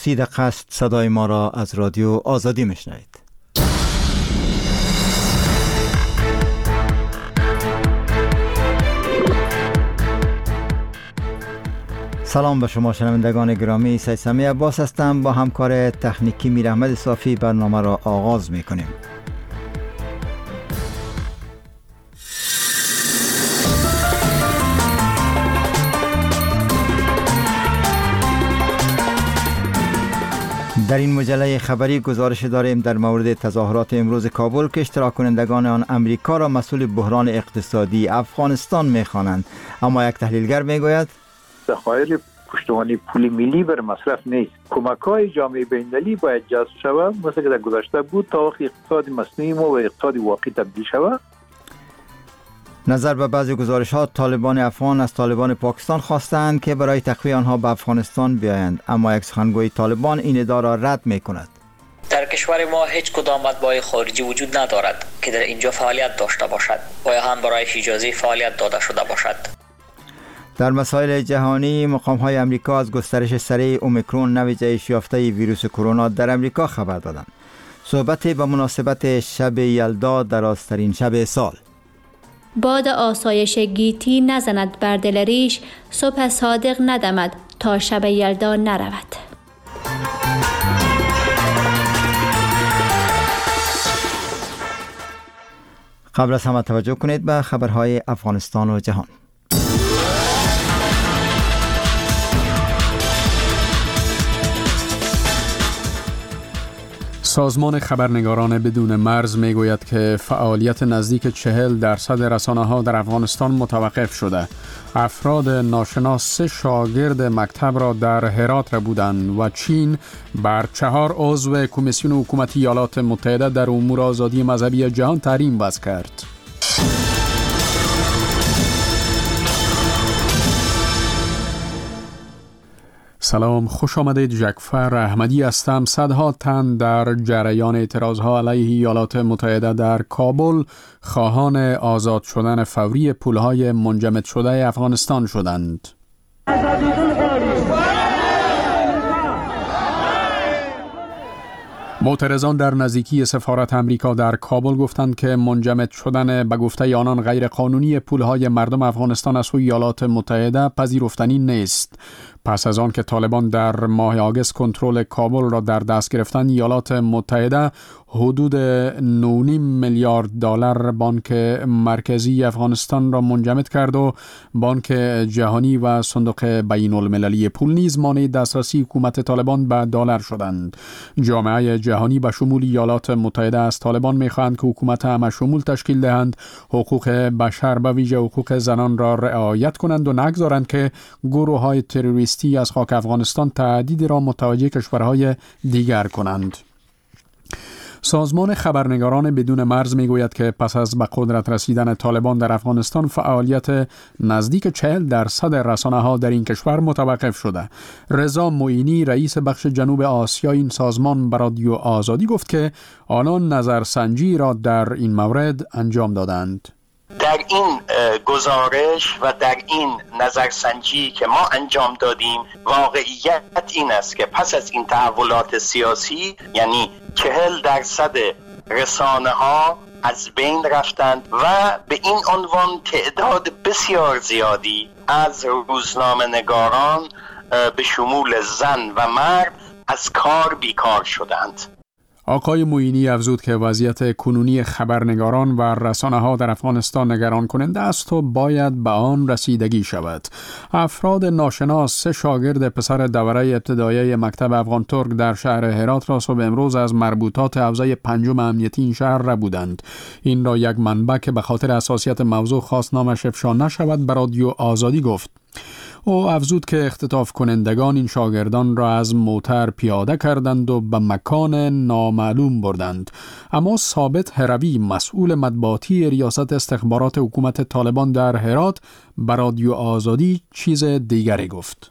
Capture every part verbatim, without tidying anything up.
سی دقیقه است صدای ما را از رادیو آزادی میشنوید. سلام به شما شنوندگان گرامی، سید سمیع عباس هستم. با همکار تکنیکی میر احمد صافی برنامه را آغاز میکنیم. در این مجله خبری گزارش داریم در مورد تظاهرات امروز کابل که اشتراک کنندگان آن امریکا را مسئول بحران اقتصادی افغانستان می‌خوانند، اما یک تحلیلگر میگوید ذخایر پشتوانه پول ملی بر مصرف نیست. کمک‌های جامعه بین‌المللی باید جذب شود، مثل که در گذشته بود، تا وقتی اقتصاد مصنوعی ما و اقتصاد واقعی تبدیل شود. نظر به بعضی گزارش‌ها، طالبان افغان از طالبان پاکستان خواستند که برای تقویه آنها به افغانستان بیایند، اما یک سخنگوی طالبان این ادعا را رد می‌کند. در کشور ما هیچ کدام مطبوعات خارجی وجود ندارد که در اینجا فعالیت داشته باشد و یا هم برای اجازه فعالیت داده شده باشد. در مسائل جهانی، مقام‌های امریکا از گسترش سریع اومیکرون نوع جهش یافته ویروس کرونا در امریکا خبر دادند. صحبت به مناسبت شب یلدا، درازترین شب سال. باد آسایش گیتی نزند بر دل ریش، صبح صادق ندمد تا شب یلدا نرود. قبل از همه توجه کنید به خبرهای افغانستان و جهان. سازمان خبرنگاران بدون مرز میگوید که فعالیت نزدیک چهل درصد رسانه‌ها در افغانستان متوقف شده. افراد ناشناس سه شاگرد مکتب را در هرات ربودند و چین بر چهار عضو کمیسیون حکومتی ایالات متحده در امور آزادی مذهبی جهان تحریم وضع کرد. سلام، خوش آمدید. جعفر احمدی هستم. صدها تن در جریان اعتراضها علیه ایالات متحده در کابل خواهان آزاد شدن فوری پولهای منجمد شده افغانستان شدند. معترضان در نزدیکی سفارت امریکا در کابل گفتند که منجمد شدن به گفته آنان غیر قانونی پولهای مردم افغانستان از سوی ایالات متحده پذیرفتنی نیست. پس از آن که طالبان در ماه آگوست کنترل کابل را در دست گرفتند، ایالات متحده حدود نه و نیم میلیارد دلار بانک مرکزی افغانستان را منجمد کرد و بانک جهانی و صندوق بین المللی پول نیز مانع دسترسی حکومت طالبان به دلار شدند. جامعه جهانی به شمول ایالات متحده از طالبان می‌خواهند که حکومت همه شمول تشکیل دهند، حقوق بشر به ویژه حقوق زنان را رعایت کنند و نگذارند که گروه‌های تروریستی از خاک افغانستان تهدید را متوجه کشورهای دیگر کنند. سازمان خبرنگاران بدون مرز میگوید که پس از به قدرت رسیدن طالبان در افغانستان فعالیت نزدیک چهل درصد رسانه‌ها در این کشور متوقف شده. رضا معینی، رئیس بخش جنوب آسیا این سازمان، به رادیو آزادی گفت که آنان نظرسنجی را در این مورد انجام دادند. در این گزارش و در این نظرسنجی که ما انجام دادیم، واقعیت این است که پس از این تحولات سیاسی، یعنی چهل درصد رسانه ها از بین رفتند و به این عنوان تعداد بسیار زیادی از روزنامه نگاران به شمول زن و مرد از کار بیکار شدند. آقای معینی افزود که وضعیت کنونی خبرنگاران و رسانه‌ها در افغانستان نگران کننده است و باید به آن رسیدگی شود. افراد ناشناس سه شاگرد پسر دوره ابتدایی مکتب افغان ترک در شهر هرات را صبح امروز از مربوطات حوزه پنجم امنیتی این شهر ربودند. این را یک منبع که به خاطر حساسیت موضوع خواست نامش افشا نشود به رادیو آزادی گفت. او افزود که اختطاف کنندگان این شاگردان را از موتر پیاده کردند و به مکان نامعلوم بردند. اما ثابت هروی، مسئول مطبوعاتی ریاست استخبارات حکومت طالبان در هرات، به رادیو آزادی چیز دیگری گفت.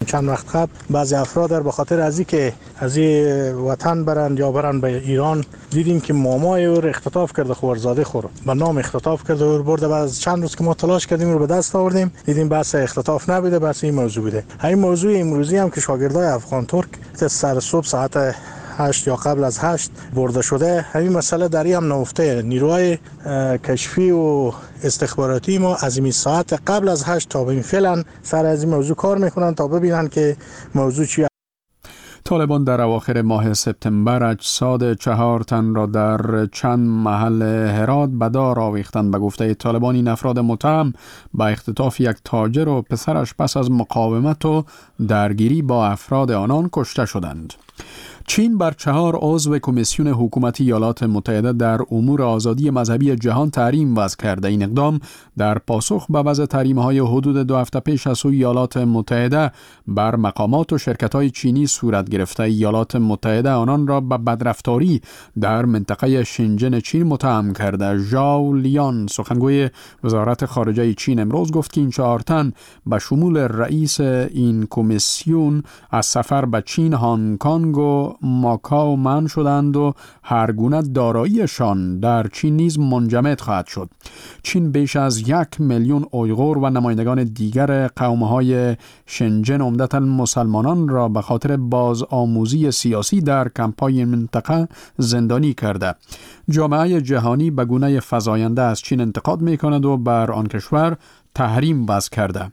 چند وقت قبل بعضی افراد در به خاطر از اینکه از این وطن برند یا برند به ایران دیدیم که مامای او اختطاف کرده، خورزاده خور به نام اختطاف کرده و برده. بعد از چند روز که ما تلاش کردیم رو به دست آوردیم، دیدیم بحث اختطاف نبوده، بحث این موضوع بوده. همین موضوع امروزی هم که شاگردای افغان ترک سر صبح ساعت هشت یا قبل از هشت برده شده، همین مسئله در این هم نهفته. نیروهای کشفی و استخباراتی ما از این ساعت قبل از هشت تا به فعلا سر از این موضوع کار میکنن تا ببینن که موضوع چیه. طالبان در اواخر ماه سپتامبر اجساد چهار تن را در چند محل هرات به دار آویختند. به گفته طالبان این افراد متهم به اختطاف یک تاجر و پسرش پس از مقاومت و درگیری با افراد آنان کشته شدند. چین بر چهار عضو کمیسیون حکومتی ایالات متحده در امور آزادی مذهبی جهان تحریم وضع کرده. این اقدام در پاسخ به وضع تحریم‌های حدود دو هفته پیش از سوی ایالات متحده بر مقامات و شرکت‌های چینی صورت گرفته. ایالات متحده آنان را به بدرفتاری در منطقه شنژن چین متهم کرده. ژائو لیان سخنگوی وزارت خارجه چین امروز گفت که این چهار تن به شمول رئیس این کمیسیون از سفر به چین، هنگ کنگ و ماکائو منع شدند و هر گونه داراییشان در چین نیز منجمد خواهد شد. چین بیش از یک میلیون اویغور و نمایندگان دیگر قوم‌های شنژن عمدتاً مسلمانان را به خاطر بازآموزی سیاسی در کمپ‌های منطقه زندانی کرده. جامعه جهانی به گونه فزاینده از چین انتقاد می‌کند و بر آن کشور تحریم وضع کرده.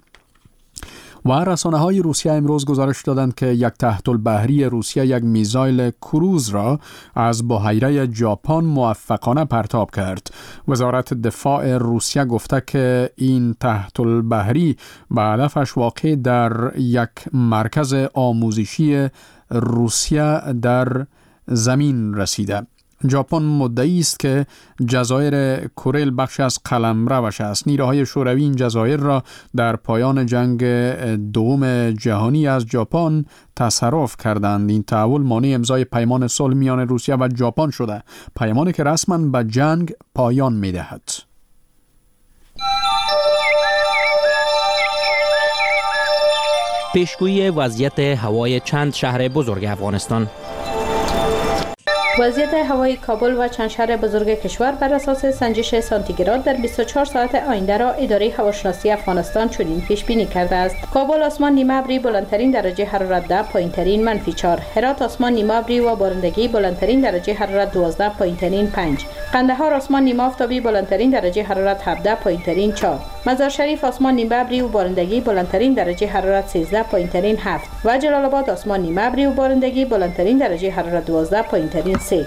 و رسانه‌های روسیه امروز گزارش دادند که یک تحت البحری روسیه یک میزایل کروز را از بحیره ژاپن موفقانه پرتاب کرد. وزارت دفاع روسیه گفته که این تحت البحری به هدفش واقع در یک مرکز آموزشی روسیه در زمین رسیده. ژاپن مدعی است که جزایر کوریل بخش از قلمروش است. نیروهای شوروی این جزایر را در پایان جنگ دوم جهانی از ژاپن تصرف کردند. این تحول مانع امضای پیمان صلح میان روسیه و ژاپن شده، پیمانی که رسما به جنگ پایان می‌دهد. پیشگویی وضعیت هوای چند شهر بزرگ افغانستان. وضعیت هوای کابل و چند شهر بزرگ کشور بر اساس سنجش سانتیگراد در بیست و چهار ساعت آینده را اداره هواشناسی افغانستان چنین پیش بینی کرده است. کابل آسمان نیمه ابری، بلندترین درجه حرارت ده، پایینترین منفی چهار. هرات آسمان نیمه ابری و بارندگی، بلندترین درجه حرارت دوازده، پایینترین پنج. قندهار آسمان نیمه آفتابی، بلندترین درجه حرارت هفده، پایینترین چهار. مزار شریف آسمان نیمه ابری و بارندگی، بلندترین درجه حرارت سیزده، پایینترین هفت. و جلال آباد آسمان نیمه ابری و بارندگی، بلندترین درجه حرارت دوازده، پایینترین سه.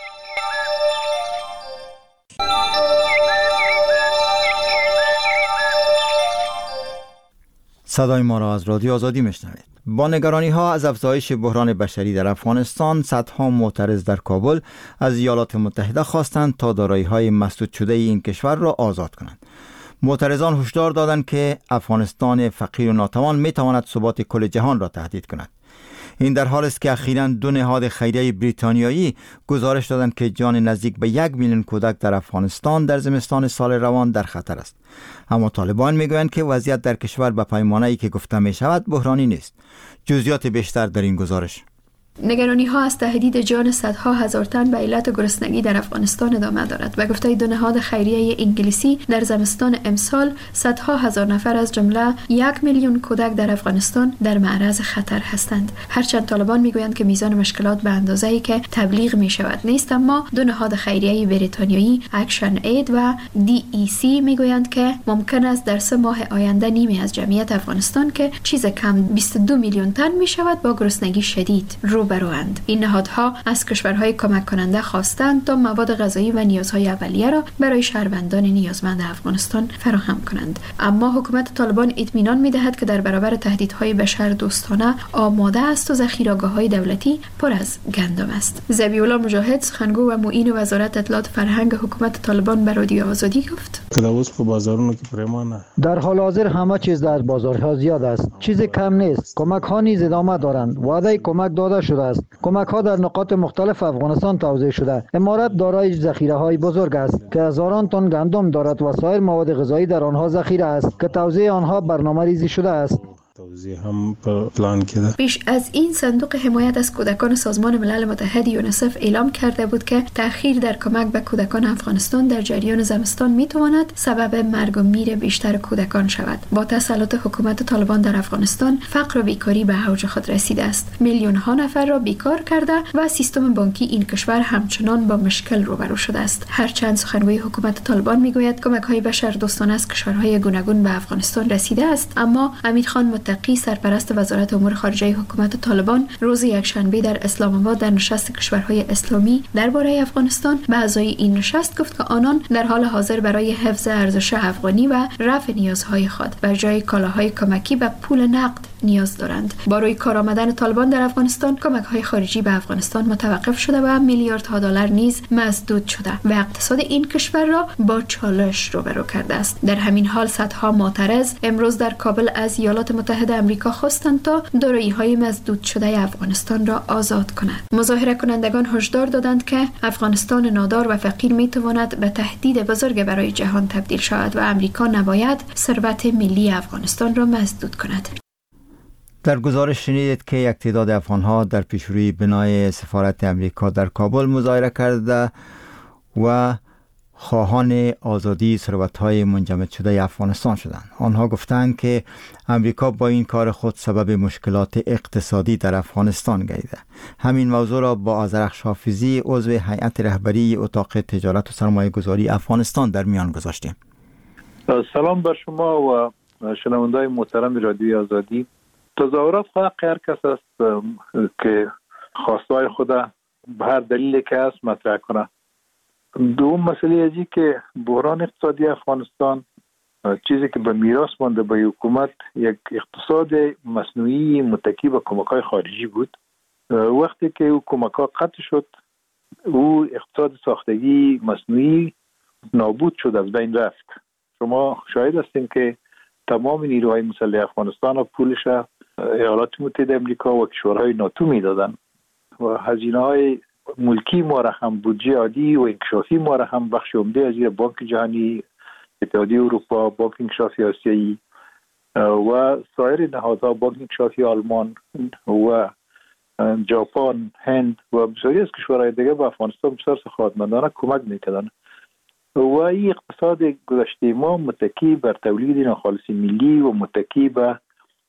صدای ما را از رادیو آزادی میشنوید. با نگرانی ها از افزایش بحران بشری در افغانستان، صدها معترض در کابل از ایالات متحده خواستند تا دارایی های مسدود شده این کشور را آزاد کنند. معترضان هشدار دادند که افغانستان فقیر و ناتوان می تواند ثبات کل جهان را تهدید کند. این در حالی است که اخیراً دو نهاد خیریه بریتانیایی گزارش دادند که جان نزدیک به یک میلیون کودک در افغانستان در زمستان سال روان در خطر است. اما طالبان میگویند که وضعیت در کشور به پیمانه‌ای که گفته می شود بحرانی نیست. جزئیات بیشتر در این گزارش. نگرانی ها از تهدید جان صدها هزار تن به علت گرسنگی در افغانستان ادامه دارد. به گفته دو نهاد خیریه انگلیسی، در زمستان امسال صدها هزار نفر از جمله یک میلیون کودک در افغانستان در معرض خطر هستند. هرچند طالبان میگویند که میزان مشکلات به اندازه‌ای که تبلیغ می شود نیست، اما دو نهاد خیریه بریتانیایی اکشن اید و دی ای سی میگویند که ممکن است در سه ماه آینده نیمی از جمعیت افغانستان که چیز کم بیست و دو میلیون تن می شود با گرسنگی شدید رو بروند. این نهادها از کشورهای کمک کننده خواستند تا مواد غذایی و نیازهای اولیه را برای شهروندان نیازمند افغانستان فراهم کنند. اما حکومت طالبان اطمینان می‌دهد که در برابر تهدیدهای بشر دوستانه آماده است و ذخیره‌گاه‌های دولتی پر از گندم است. ذبیح الله مجاهد، سخنگو و معین وزارت اطلاعات فرهنگ حکومت طالبان به رادیو آزادی گفت: در حال حاضر همه چیز در بازارها زیاد است، چیزی کم نیست. کمک‌ها نیز ادامه دارند. وعده کمک داده شده است. کمک ها در نقاط مختلف افغانستان توزیع شده. امارات دارای ذخیره های بزرگ است که هزاران تن گندم دارد و سایر مواد غذایی در آنها ذخیره است که توزیع آنها برنامه ریزی شده است. توزیع هم پلان کرده. پیش از این صندوق حمایت از کودکان سازمان ملل متحد یونیسف اعلام کرده بود که تأخیر در کمک به کودکان افغانستان در جریان زمستان میتواند سبب مرگ و میر بیشتر کودکان شود. با تسلط حکومت طالبان در افغانستان فقر و بیکاری به اوج خود رسیده است. میلیون ها نفر را بیکار کرده و سیستم بانکی این کشور همچنان با مشکل روبرو شده است. هرچند سخنگوی حکومت طالبان میگوید کمک‌های بشردوستانه از کشورهای گوناگون به افغانستان رسیده است، اما امیرخان متقی سرپرست وزارت امور خارجه حکومت طالبان روز یکشنبه در اسلام آباد در نشست کشورهای اسلامی درباره افغانستان به اعضای این نشست گفت که آنان در حال حاضر برای حفظ ارزش افغانی و رفع نیازهای خود بر جای کالاهای کمکی به پول نقد نیاز دارند. با روی کار آمدن طالبان در افغانستان کمک‌های خارجی به افغانستان متوقف شده و میلیاردها دلار نیز مسدود شده و اقتصاد این کشور را با چالش روبرو کرده است. در همین حال صدها معترض امروز در کابل از ایالات متحده آمریکا خواستند تا دارایی‌های مسدود شده افغانستان را آزاد کند. مظاهره کنندگان هشدار دادند که افغانستان نادار و فقیر می‌تواند به تهدید بزرگ برای جهان تبدیل شود و آمریکا نباید ثروت ملی افغانستان را مسدود کند. در گزارش شنیدید که یک تعداد افغان‌ها در پیشروی بنای سفارت امریکا در کابل مظاهره کرده و خواهان آزادی ثروت‌های منجمد شده افغانستان شدند. آنها گفتند که امریکا با این کار خود سبب مشکلات اقتصادی در افغانستان گردیده. همین موضوع را با آذرخش حافظی عضو هیئت رهبری اتاق تجارت و سرمایه گذاری افغانستان در میان گذاشتیم. سلام بر شما و شنوندگان محترم رادیوی آزادی. تظاهرات حق هر کس است که خواستای خود به هر دلیلی که هست مطرح کنه. دوم مسئله ازی که بحران اقتصادی افغانستان چیزی که به میراث مانده به حکومت یک اقتصاد مصنوعی متکی به کمک‌های خارجی بود. وقتی که او کمک‌ها قطع شد، او اقتصاد ساختگی مصنوعی نابود شد، از بین رفت. شما شاهد هستین که تمام نیروهای مسلح افغانستان و پولش ایالات متحده آمریکا و کشورهای ناتو میدادن و هزینه‌های ملکی ما را هم بودجه عادی و انکشافی ما را هم بخش عمده از زیر بانک جهانی، اتحادیه اروپا، بانک انکشافی آسیایی و سایر نهادها، بانک انکشافی آلمان و ژاپن، هند و بسیاری از کشورهای دیگه به افغانستان بسیار سخاوتمندانه کمک میکردن و این اقتصاد گذشته ما متکی بر تولید ناخالص ملی و متکی به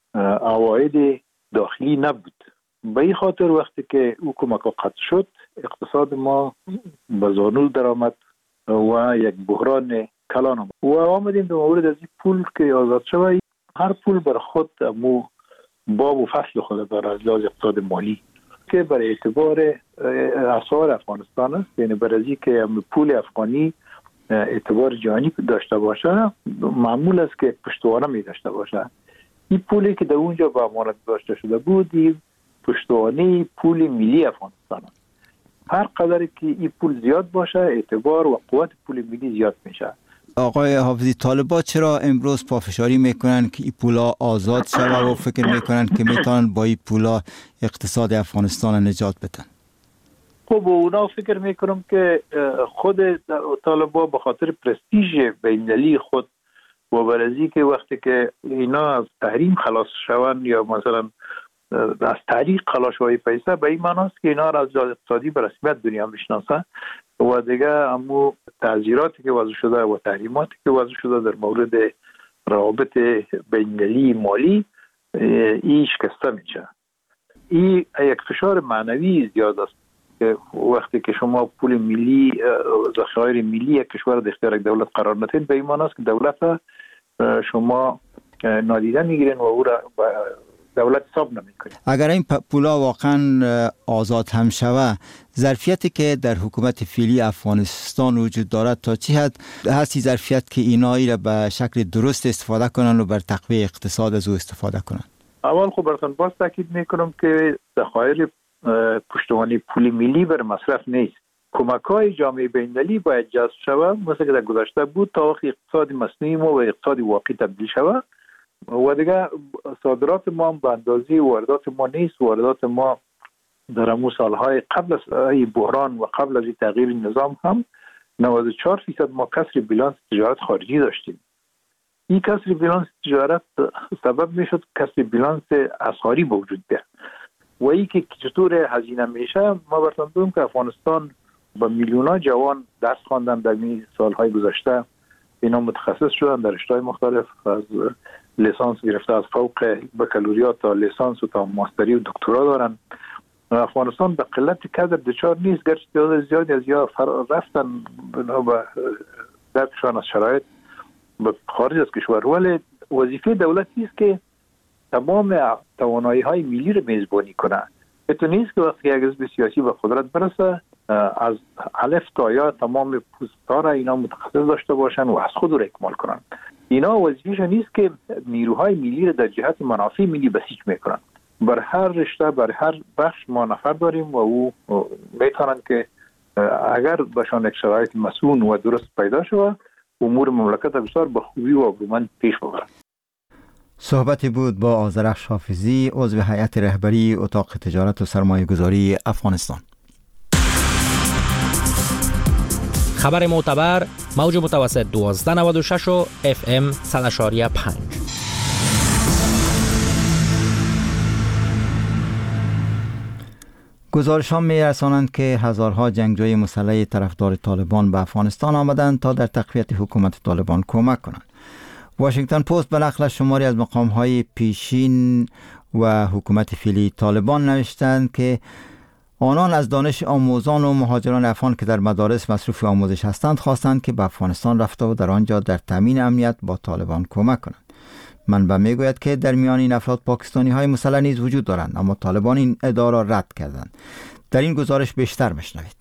عواید داخلی نبود. به این خاطر وقتی که او کمک قطع شد، اقتصاد ما به زانو درآمد و یک بحران کلان آمد و آمدیم به مورد از این پول که آزاد شد. هر پول بر خود مو باب و فصل خود داره از لحاظ اقتصاد مالی که برای اعتبار اسعار افغانستان است، یعنی برای که پول افغانی اعتبار جهانی داشته باشه معمول است که پشتوانه می داشته باشه. این پولی که در اونجا به امانت داشته شده بود این پشتوانه پول ملی افغانستان است. هر قدر که این پول زیاد باشه اعتبار و قوت پول ملی زیاد میشه. آقای حافظی، طالبان چرا امروز پافشاری میکنن که این پولا آزاد شود و فکر میکنن که میتونن با این پولا اقتصاد افغانستان نجات بدن؟ خب اونا فکر میکنم که خود طالبان به خاطر پرستیژ بین‌المللی خود و برازی که وقتی که اینا از تحریم خلاص شوند یا مثلا از طریق خلاص شوی پیسه، به این معنی است که اینا را از لحاظ اقتصادی به رسمیت دنیا میشناسن و دیگه امو تعزیراتی که وضع شده و تحریماتی که وضع شده در مورد روابط بین‌المللی مالی این شکسته میشه. این یک فشار معنوی زیاد است که وقتی که شما پول ملی، ذخایر ملی یک کشور در اختیار یک دولت قرار ندید، به این معنی است که دولت شما نادیده میگیرین و او را دولت حساب نمیکنید. اگر این پولا واقعا آزاد هم شود، ظرفیتی که در حکومت فعلی افغانستان وجود دارد تا چه حد هستی ظرفیت که اینا را به شکل درست استفاده کنن و بر تقویت اقتصاد از او استفاده کنن؟ اول خب براتون باز تاکید میکنم که ذخایر پشتوانه پول ملی بر مصرف نیست. کمک‌های جامعه بین‌المللی باید جذب شود، مثل که در گذشته بود، تا وقتی اقتصاد مصنوعی ما و اقتصاد واقعی تبدیل شود و دیگه صادرات ما هم به اندازه واردات ما نیست. واردات ما در همون سالهای قبل از این بحران و قبل از این تغییر نظام هم نود و چهار فیصد ما کسر بیلانس تجارت خارجی داشتیم. این کسری بیلانس تجارت سبب میشد کسری بیلانس اسعاری به وجود بیاد و ای که چطور هزینه میشه. ما براتون بگم که افغانستان با میلیون‌ها جوان درس خواندن در این سالهای گذشته، اینا متخصص شدن در رشته‌های مختلف، از لیسانس گرفته از فوق بکالوریات تا لیسانس و تا ماستری و دکترا دارن. افغانستان به قلت کادر دچار نیست، گرچه تعداد زیادی از یا رفتن بنا به درکشان از شرایط به خارج از کشور، ولی وظیفه دولت است که تمام توانایی های ملی رو میزبانی کنه. تو نیست که وقتی یک حزب سیاسی به قدرت برسه از الف تا یا تمام پوستا را اینا متخصص داشته باشن و از خود رو اکمال کنن. اینا وظیفه‌شون نیست که نیروهای ملی را در جهت منافع ملی بسیج میکنن. بر هر رشته، بر هر بخش ما نفر داریم و او میتونن که اگر بهشان یک شرایط مسئول و درست پیدا شود امور مملکت بسیار به خوبی و برومند پیش ببرد. صحبتی بود با آذرخش حافظی، عضو هیئت رهبری اتاق تجارت و سرمایه گذاری افغانستان. خبر معتبر موج متوسط دوازده نود و شش و اف ام صد و شش و پنج. گزارش‌ها می‌رسانند که هزارها جنگجوی مسلح طرفدار طالبان به افغانستان آمدند تا در تقویت حکومت طالبان کمک کنند. واشنگتن پست به نقل شماری از مقام‌های پیشین و حکومت فعلی طالبان نوشتند که آنان از دانش آموزان و مهاجران افغان که در مدارس مصروف آموزش هستند خواستند که به افغانستان رفته و در آنجا در تامین امنیت با طالبان کمک کنند. منبع میگوید که در میان این افراد پاکستانی های مسلح نیز وجود دارند، اما طالبان این ادعا را رد کردند. در این گزارش بیشتر بشنوید.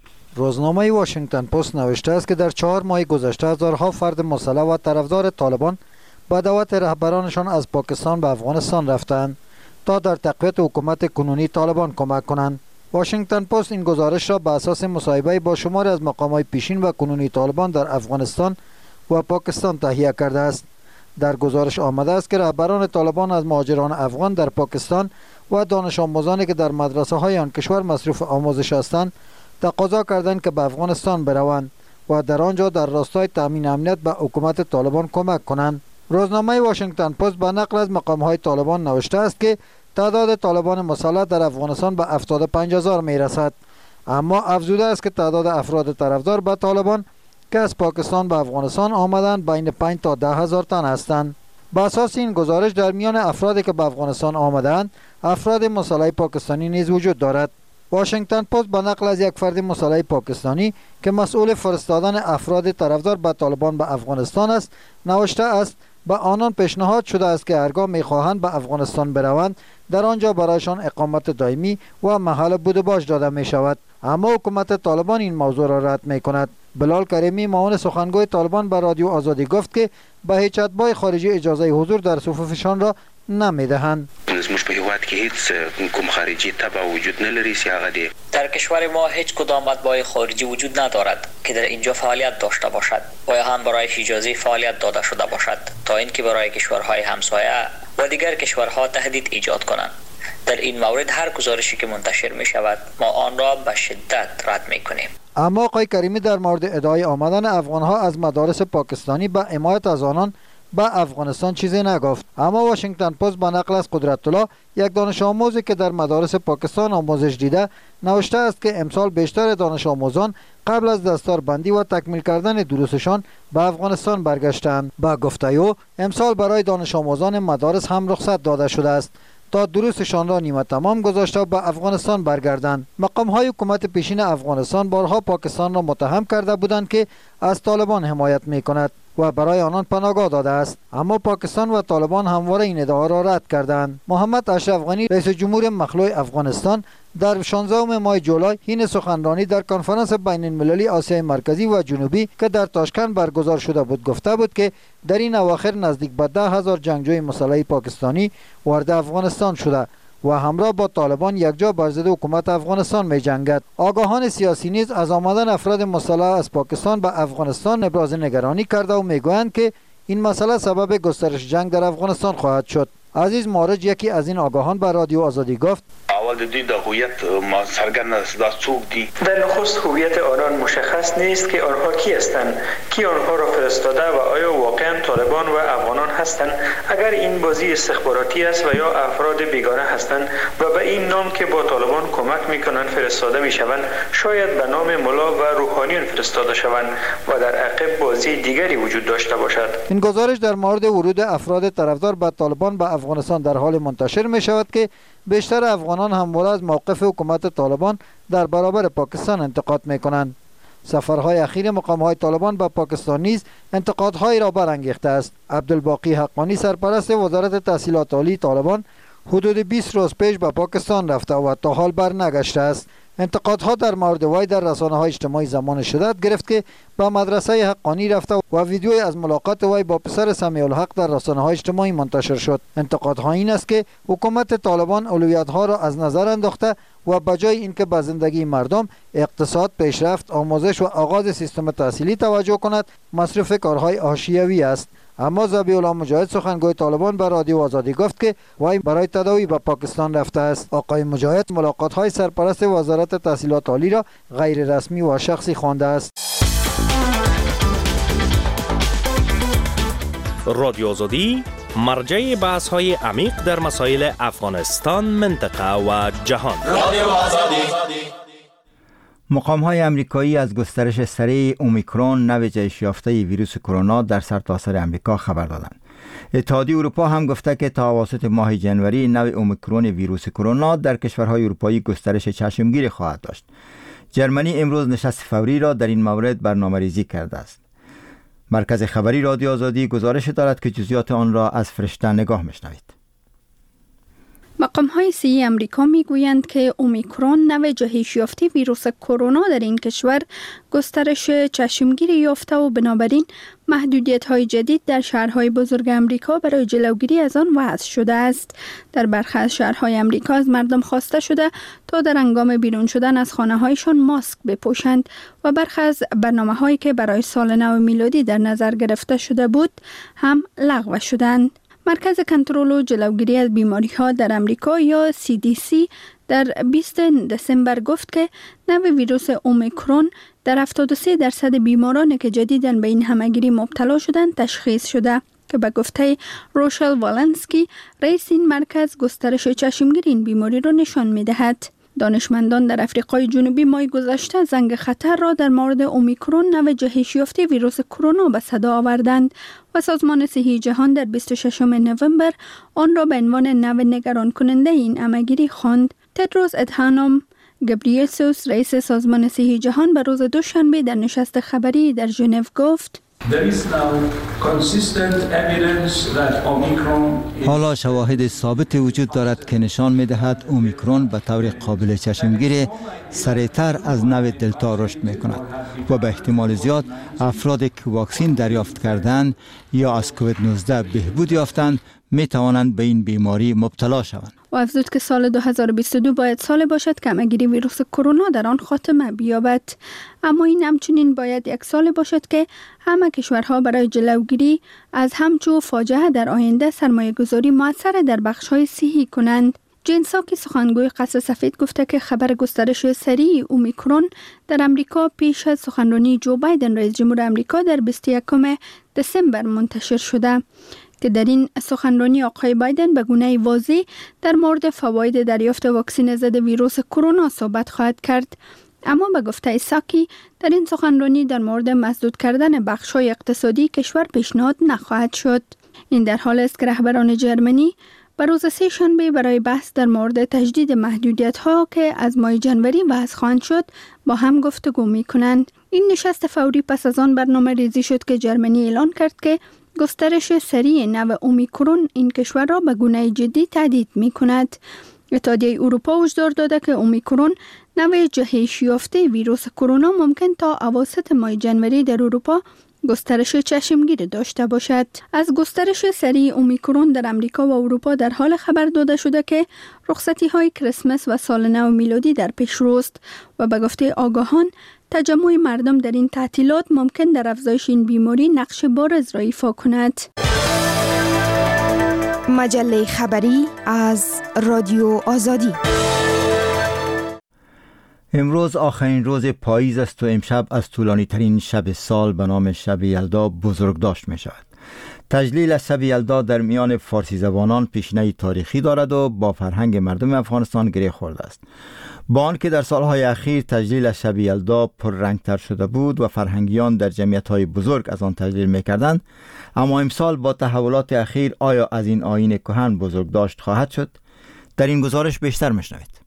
روزنامه واشنگتن پست نوشته است که در چهار ماه گذشته هزارها فرد مسلح و طرفدار طالبان با دعوت رهبرانشان از پاکستان به افغانستان رفتند تا در تقویت حکومت کنونی طالبان کمک کنند. واشنگتن پست این گزارش را بر اساس مصاحبه با شماری از مقامات پیشین و کنونی طالبان در افغانستان و پاکستان تهیه کرده است. در گزارش آمده است که رهبران طالبان از مهاجران افغان در پاکستان و دانش آموزانی که در مدرسه های آن کشور مصروف آموزش هستند تقاضا کردند که به افغانستان بروند و در آنجا در راستای تامین امنیت به حکومت طالبان کمک کنند. روزنامه واشنگتن پست به نقل از مقام های طالبان نوشته است که تعداد طالبان مسلح در افغانستان به هفتاد و پنج هزار می رسد، اما افزوده است که تعداد افراد طرفدار به طالبان که از پاکستان به افغانستان آمدند بین پنج تا ده هزار تن هستند. با اساس این گزارش در میان افرادی که به افغانستان آمدند افراد مسلح پاکستانی نیز وجود دارد. واشنگتن پست با نقل از یک فرد مسلح پاکستانی که مسئول فرستادن افراد طرفدار به طالبان به افغانستان است نوشته است به آنان پیشنهاد شده است که هرگاه می‌خواهند به افغانستان بروند در آنجا برایشان اقامت دائمی و محل بود و باش داده می شود، اما حکومت طالبان این موضوع را رد می کند. بلال کریمی معاون سخنگوی طالبان به رادیو آزادی گفت که به هیچ اتباع خارجی اجازه حضور در صفوفشان را نمیدهند. زموږ په هیواد کې هیڅ کوم خارجي تبع وجود نلري چې هغه دی. در کشور ما هیچ کدام اتباع خارجی وجود ندارد که در اینجا فعالیت داشته باشد و یا هم برایش اجازه فعالیت داده شده باشد تا اینکه برای کشورهای همسایه و دیگر کشورها تهدید ایجاد کنند. در این مورد هر گزارشی که منتشر می شود ما آن را به شدت رد می کنیم. اما آقای کریمی در مورد ادعای آمدن افغانها از مدارس پاکستانی به حمایت از آنان به افغانستان چیزی نگفت. اما واشنگتن پست با نقل از قدرت الله یک دانش آموزی که در مدارس پاکستان آموزش دیده نوشته است که امسال بیشتر دانش آموزان قبل از دستاربندی و تکمیل کردن دروسشان به افغانستان برگشتند. با گفته او امسال برای دانش آموزان مدارس هم رخصت داده شده است تا دروسشان را نیمه تمام گذاشته و به افغانستان برگردند. مقام های حکومت پیشین افغانستان بارها پاکستان را متهم کرده بودند که از طالبان حمایت می کند و برای آنان پناهگاه داده است، اما پاکستان و طالبان همواره این ادعا را رد کردند. محمد اشرف غنی رئیس جمهور مخلوع افغانستان در شانزدهم ماه جولای حین سخنرانی در کنفرانس بین المللی آسیای مرکزی و جنوبی که در تاشکند برگزار شده بود گفته بود که در این اواخر نزدیک به ده هزار جنگجوی مسلح پاکستانی وارد افغانستان شده و همراه با طالبان یکجا بر ضد حکومت افغانستان می جنگد. آگاهان سیاسی نیز از آمدن افراد مسلح از پاکستان به افغانستان ابراز نگرانی کرده و میگویند که این مسئله سبب گسترش جنگ در افغانستان خواهد شد. عزیز مارج یکی از این آگاهان به رادیو آزادی گفت: اول دوی د هویت ما سرګن است دا څوک دي. در نخست هویت آنان مشخص نیست که آنها کی هستند، کی آنها را فرستاده و آیا واقعا طالبان و افغانان هستند. اگر این بازی استخباراتی است و یا افراد بیگانه هستند و به این نام که با طالبان کمک میکنند فرستاده میشوند، شاید به نام ملا و روحانیون فرستاده شوند و در عقب بازی دیگری وجود داشته باشد. این گزارش در مورد ورود افراد طرفدار به طالبان به افغانستان در حال منتشر می شود که بیشتر افغانان همواره از موقف حکومت طالبان در برابر پاکستان انتقاد می کنند. سفرهای اخیر مقام‌های طالبان به پاکستان نیز انتقادهایی را برانگیخته است. عبدالباقی حقانی سرپرست وزارت تحصیلات عالی طالبان حدود بیست روز پیش به پاکستان رفته و تا حال برنگشته است. انتقادها در مورد وی در رسانه‌های اجتماعی زمان شدت گرفت که به مدرسه حقانی رفته و ویدیوی از ملاقات وی با پسر سمیع الحق در رسانه‌های اجتماعی منتشر شد. انتقادها این است که حکومت طالبان اولویت‌ها را از نظر انداخته و بجای اینکه به زندگی مردم، اقتصاد، پیشرفت، آموزش و آغاز سیستم تحصیلی توجه کند، مصرف کارهای حاشیوی است. اما ذبیح الله مجاهد سخنگوی طالبان به رادیو آزادی گفت که وی برای تداوی به پاکستان رفته است. آقای مجاهد ملاقات‌های سرپرست وزارت تحصیلات عالی را غیر رسمی و شخصی خوانده است. رادیو آزادی مرجع بحث‌های عمیق در مسائل افغانستان، منطقه و جهان. رادیو آزادی. مقام‌های امریکایی از گسترش سریع اومیکرون نوع جهش یافته ویروس کرونا در سرتاسر امریکا خبر دادند. اتحادیه اروپا هم گفته که تا اواسط ماه جنوری نوع اومیکرون ویروس کرونا در کشورهای اروپایی گسترش چشمگیری خواهد داشت. جرمنی امروز نشست فوری را در این مورد برنامه‌ریزی کرده است. مرکز خبری رادیو آزادی گزارش دارد که جزئیات آن را از فرشته نگاه می‌شنوید. مقام‌های صحی امریکا میگویند که اومیکرون نوع جهش یافته ویروس کرونا در این کشور گسترش چشمگیری یافته و بنابراین محدودیت‌های جدید در شهرهای بزرگ امریکا برای جلوگیری از آن وضع شده است. در برخی از شهرهای امریکا از مردم خواسته شده تا در هنگام بیرون شدن از خانه‌هایشان ماسک بپوشند و برخی از برنامه‌هایی که برای سال نو میلادی در نظر گرفته شده بود هم لغو شدند. مرکز کنترل و جلوگیری از بیماری‌ها در امریکا یا سی دی سی در بیستم دسامبر گفت که نوع ویروس اومیکرون در هفتاد و سه درصد بیماران که جدیداً به این همهگیری مبتلا شدند تشخیص شده که به گفته روشل والنسکی رئیس این مرکز گسترش چشمگیری این بیماری را نشان می‌دهد. دانشمندان در افریقای جنوبی ماه گذشته زنگ خطر را در مورد اومیکرون نوع جهش یافته ویروس کرونا به صدا آوردند و سازمان صحی جهان در بیست و ششم نوامبر آن را به عنوان نوع نگران کننده این همهگیری خواند. تدروس ادهانوم گبریسوس رئیس سازمان صحی جهان به روز دوشنبه در نشست خبری در ژنو گفت: حالا شواهد ثابت وجود دارد که نشان می‌دهد اومیکرون به طور قابل چشمگیر سریعتر از نوع دلتا رشد می‌کند و به احتمال زیاد افرادی که واکسین دریافت کردند یا از کووید نوزده بهبود یافتند می‌توانند به این بیماری مبتلا شوند. و افزود که سال دو هزار و بیست و دو باید سال باشد که همهگیری ویروس کرونا در آن خاتمه بیابد، اما این همچنین باید یک سال باشد که همه کشورها برای جلوگیری از همچو فاجعه در آینده سرمایه گذاری موثر در بخش‌های صحی کنند. جین ساکی سخنگوی قصر سفید گفته که خبر گسترش سریع اومیکرون در امریکا پیش از سخنرانی جو بایدن رئیس جمهور امریکا در بیست و یکم دسامبر منتشر شده که در این سخنرانی آقای بایدن به گونه واضح در مورد فواید دریافت واکسن ضد ویروس کرونا صحبت خواهد کرد. اما به گفته ساکی در این سخنرانی در مورد مسدود کردن بخش‌های اقتصادی کشور پیشنهاد نخواهد شد. این در حال است که رهبران جرمنی به روز سه شنبه برای بحث در مورد تجدید محدودیت‌ها که از ماه جنوری وضع خواهند شد با هم گفتگو می‌کنند. این نشست فوری پس از آن برنامه ریزی شد که جرمنی اعلان کرد که گسترش سریع نوع اومیکرون این کشور را به گونه جدی تهدید می‌کند. اتحادیه اروپا هشدار داده که اومیکرون نوع جهش یافته ویروس کرونا ممکن تا اواسط ماه جنوری در اروپا گسترش چشمگیر داشته باشد. از گسترش سریع اومیکرون در امریکا و اروپا در حال خبر داده شده که رخصتی‌های کریسمس و سال نو میلادی در پیش روست و به گفته آگاهان تجمع مردم در این تعطیلات ممکن در افزایش این بیماری نقش بارز را ایفا کند. مجله خبری از رادیو آزادی. امروز آخرین روز پاییز است و امشب از طولانی ترین شب سال به نام شب یلدا بزرگداشت می شود. تجلیل از شب یلدا در میان فارسی زبانان پیشینه تاریخی دارد و با فرهنگ مردم افغانستان گره خورده است. با آنکه در سالهای اخیر تجلیل از شب یلدا پررنگتر شده بود و فرهنگیان در جمعیت‌های بزرگ از آن تجلیل می‌کردند، اما امسال با تحولات اخیر آیا از این آیین کهن بزرگداشت خواهد شد؟ در این گزارش بیشتر می‌شنوید.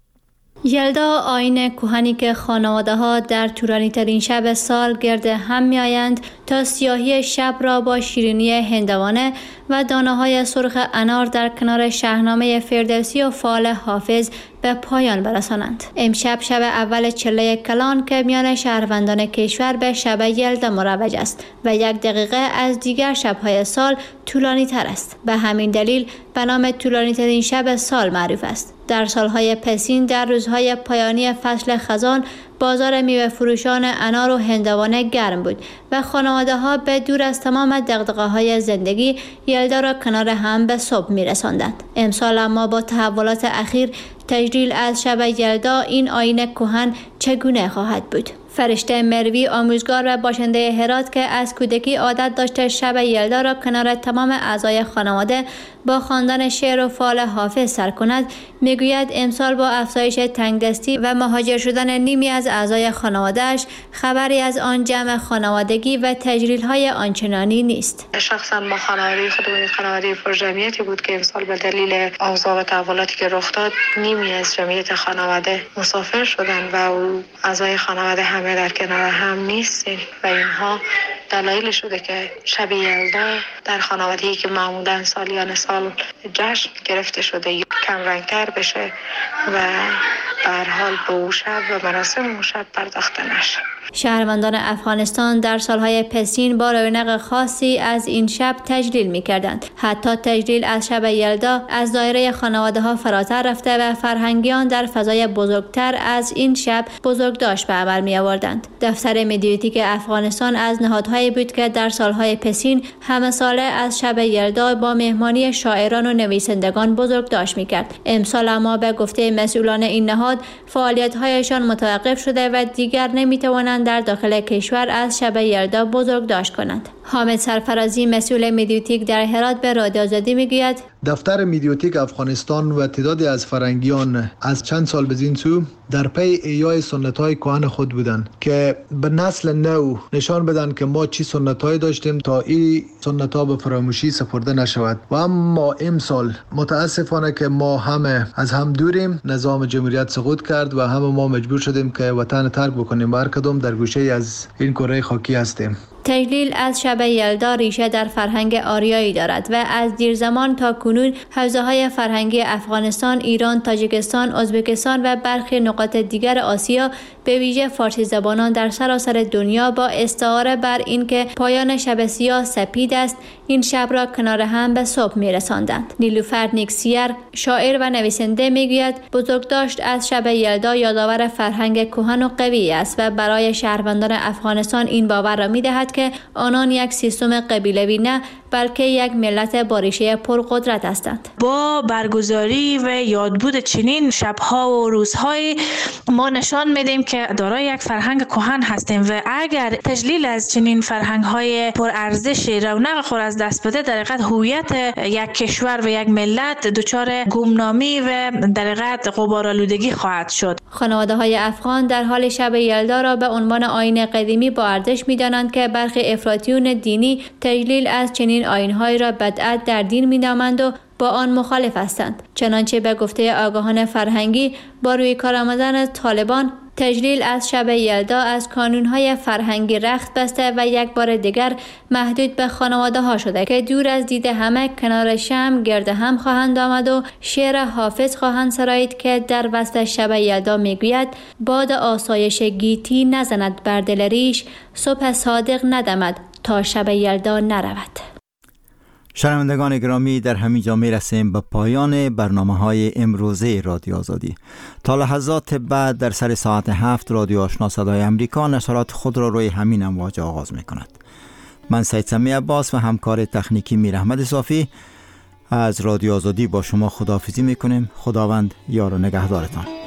یلدا آیین کهنی که خانواده ها در طولانی ترین شب سال گرد هم می آیند تا سیاهی شب را با شیرینی هندوانه و دانه های سرخ انار در کنار شاهنامه فردوسی و فال حافظ به پایان برسانند. امشب شب اول چله کلان که میان شهروندان کشور به شب یلدا مروج است و یک دقیقه از دیگر شبهای سال طولانی تر است. به همین دلیل به نام طولانی ترین شب سال معروف است. در سالهای پسین در روزهای پایانی فصل خزان بازار میوه فروشان انار و هندوانه گرم بود و خانواده ها به دور از تمام دغدغه های زندگی یلدا را کنار هم به صبح می رساندند. امسال اما با تحولات اخیر تجلیل از شب یلدا این آیین کهن چگونه خواهد بود؟ فرشته مروی آموزگار و باشنده هرات که از کودکی عادت داشته شب یلدا را کنار تمام اعضای خانواده با خواندن شعر و فال حافظ سر کند، میگوید امسال با افزایش تنگدستی و مهاجر شدن نیمی از اعضای خانواده‌اش خبری از آن جمع خانوادگی و تجلیل‌های آنچنانی نیست. شخصا ما خانواده خودمون خانواده پرجمعیتی بود که امسال به دلیل اوضاع و تحولاتی که رخ داد نیمی از جمعیت خانواده مسافر شدن و اعضای خانواده همه در کنار هم نیستیم و اینها دلایل شده که شب یلدا در خانواده‌ای که معمولاً سالیان سال جشن گرفته شده کم رنگتر بشه و به هر حال به او شب و مراسم اون شب پرداخته نشه. شهروندان افغانستان در سالهای پسین با رونق خاصی از این شب تجلیل می کردند. حتی تجلیل از شب یلدا از دایره خانواده ها فراتر رفته و فرهنگیان در فضای بزرگتر از این شب بزرگداشت به عمل می آوردند. دفتر مدیوتیک افغانستان از نهادهایی بود که در سالهای پسین همه ساله از شب یلدا با مهمانی شاعران و نویسندگان بزرگداشت می کرد. امسال اما به گفته مسئولان این نهاد فعالیت‌هایشان متوقف شده و دیگر نمی توانند در داخل کشور از شب یلدا بزرگداشت کنند. حامد سرفرازی مسئول مدیوتیک در هرات به رادیو آزادی میگوید دفتر مدیوتیک افغانستان و تعدادی از فرنگیان از چند سال به این سو در پی احیای سنت‌های کهن خود بودند که به نسل نو نشان بدن که ما چی سنت‌هایی داشتیم تا این سنت‌ها به فراموشی سپرده نشود. و اما امسال متاسفانه که ما همه از هم دوریم، نظام جمهوریت سقوط کرد و همه ما مجبور شدیم که وطن ترک بکنیم و هر کدام در گوشه از این کره خاکی هستیم. تجلیل از شب یلدا ریشه در فرهنگ آریایی دارد و از دیر زمان تا کنون حوزه‌های فرهنگی افغانستان، ایران، تاجیکستان، ازبکستان و برخی نقاط دیگر آسیا به ویژه فارسی زبانان در سراسر دنیا با استعاره بر اینکه پایان شب سیاه سپید است، این شب را کنار هم به صبح می‌رساندند. نیلوفر نیکسیر، شاعر و نویسنده میگوید بزرگداشت از شب یلدا یادآور فرهنگ کهن و قوی است و برای شهروندان افغانستان این باور را می‌دهد که آنان یک سیستم قبیلوی نه بلکه یک ملت با ریشه پرقدرت هستند. با برگزاری و یادبود چنین شب‌ها و روزهای ما نشان میدیم که دارای یک فرهنگ کهن هستیم و اگر تجلیل از چنین فرهنگ‌های پرارزش رونق خود از دست بده، در حقیقت هویت یک کشور و یک ملت دچار گمنامی و در حقیقت غبارآلودگی خواهد شد. خانواده‌های افغان در حال شب یلدا را به عنوان آیین قدیمی با ارزش می‌دانند که برخی افراطیون دینی تجلیل از چنین آیین‌های را بدعت در دین می‌نامند و با آن مخالف هستند. چنانچه به گفته آگاهان فرهنگی با روی کار آمدن طالبان تجلیل از شب یلدا از کانون‌های فرهنگی رخت بسته و یک بار دیگر محدود به خانواده‌ها شده که دور از دید همه کنار شمع گرد هم خواهند آمد و شعر حافظ خواهند سرایید که در وسط شب یلدا میگوید باد آسایش گیتی نزند بر دل ریش، صبح صادق ندمد تا شب یلدا نرود. شنوندگان گرامی، در همین جا میرسیم به پایان برنامه‌های امروزه رادیو آزادی. تا لحظات بعد در سر ساعت هفت رادیو آشنا صدای امریکا نشرات خود را روی همین امواج آغاز می‌کند. من سید سمی عباس و همکار تکنیکی میر احمد صافی از رادیو آزادی با شما خداحافظی می‌کنیم. خداوند یار و نگهدارتان.